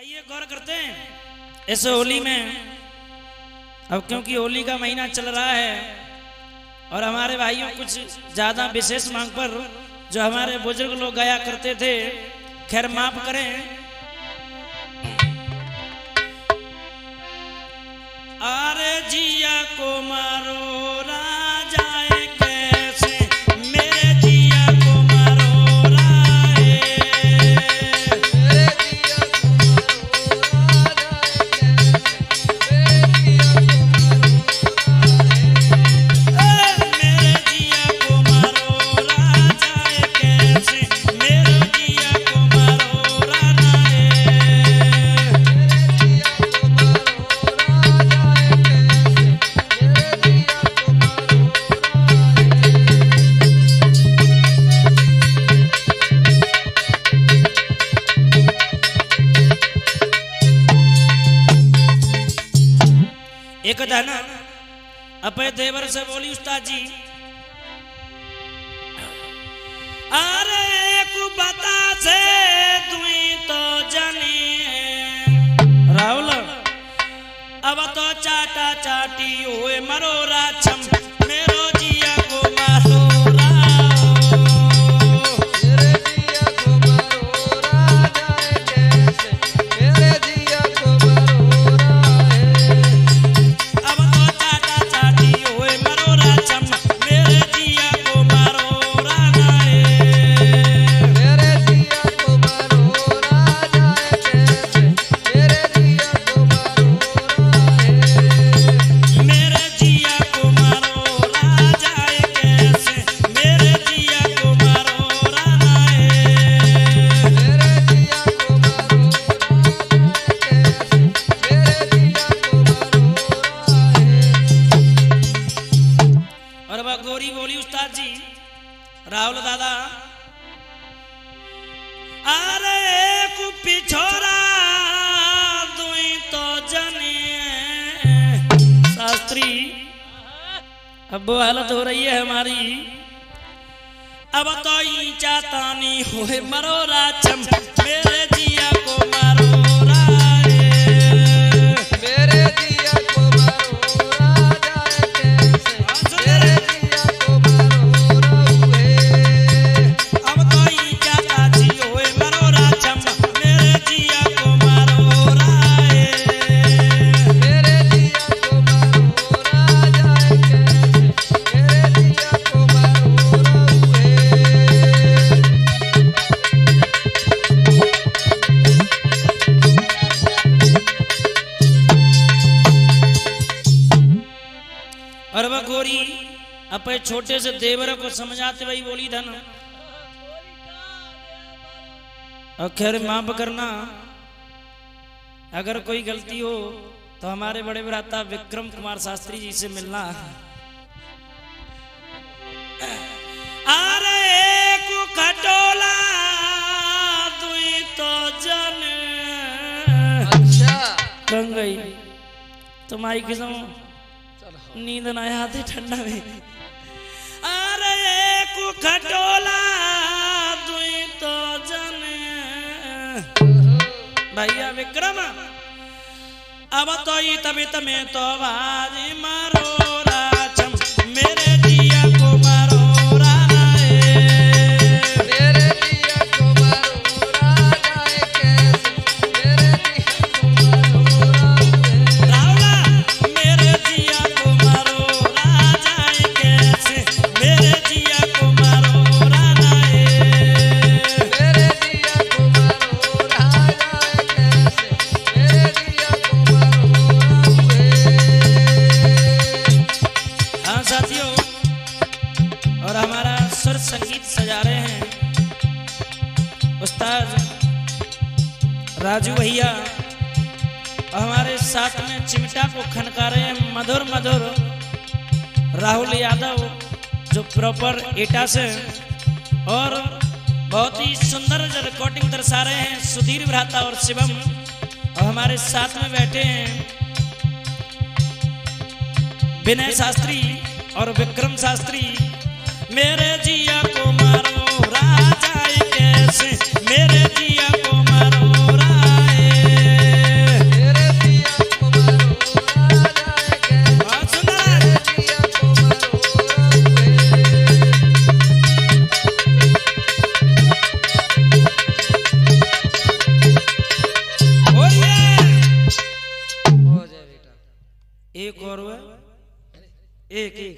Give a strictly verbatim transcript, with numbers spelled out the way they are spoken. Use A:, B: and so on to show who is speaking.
A: आइए गौर करते हैं इस होली में। अब क्योंकि होली का महीना चल रहा है और हमारे भाइयों कुछ ज्यादा विशेष मांग पर जो हमारे बुजुर्ग लोग गाया करते थे, खैर माफ करें। अरे जिया को मारो राजा कैसे, मेरे जिया को मारो राय, मेरे जिया को मारो राजा कैसे, मेरे जिया को मारो राजा एक दाना अपने देवर से बोली उस्ताद जी, अरे को बता से तुई तो जानी राहुल, अब तो चाटा चाटी हुए मरो राछम, मेरो जिया को मारो राओ, मेरे जिया को मारो राजा कैसे, मेरे जिया को मारो राय, अब तो चाटा चाटी हुए मरो राछम, मेरे जिया को मारो राजा, मेरे जिया को मारो राजा कैसे, मेरे जिया को मारो राय, मेरे जिया को मारो राजा कैसे, मेरे जिया को मारो राजा, मेरे जिया को मारो और वह गोरी बोली उस्ताद जी, राहुल दादा, अरे को पिछोरा दुई तो जने शास्त्री, अब वो हालत हो रही है हमारी, अब तो ई चातानी हुए मरो राचम, मेरे जिया को मारो राय, मेरे जिया को मारो राजा कैसे, मेरे जिया को मारो राहुए, अब तो ई चाताची हुए मरो राचम, मेरे जिया को मारो राय, मेरे जिया को मारो राजा कैसे, मेरे जिया को मारो राहुए। और वह गोरी अपने छोटे से देवर को समझाते वही बोली धन, और खैर माफ करना, अगर कोई गलती हो तो हमारे बड़े भ्राता विक्रम कुमार शास्त्री जी से मिलना। अरे एक खटोला दुई तो जन, अच्छा बन गई तुम्हारी किस्म, नींद ना आती ठंडा में। अरे एक खटोला दुई तो जन, भैया विक्रम, अब तो ये तबियत में तो बाजी मारो राचम, मेरे जिया को मारो राय, मेरे जिया को मारो राजा कैसे, मेरे जिया को मारो राहुला, मेरे जिया को मारो राजा कैसे, मेरे जिया को मारो राजा, मेरे जिया को मारो राजा कैसे, मेरे जिया को मारो राहुए। हाँ साथियों, और हमारा सुर संगीत सजा रहे हैं उस्ताद राजू भैया, और हमारे साथ में चिमटा को खनका रहे हैं मधुर मधुर राहुल यादव, जो प्रॉपर एटा से, और बहुत ही सुंदर रिकॉर्डिंग दर्शा रहे हैं सुधीर भ्राता और शिवम, और हमारे साथ में बैठे हैं विनय शास्त्री और विक्रम शास्त्री। मेरे जिया को मारो राजा कैसे, मेरे जिया को मारो राय, एक और हुआ एक एक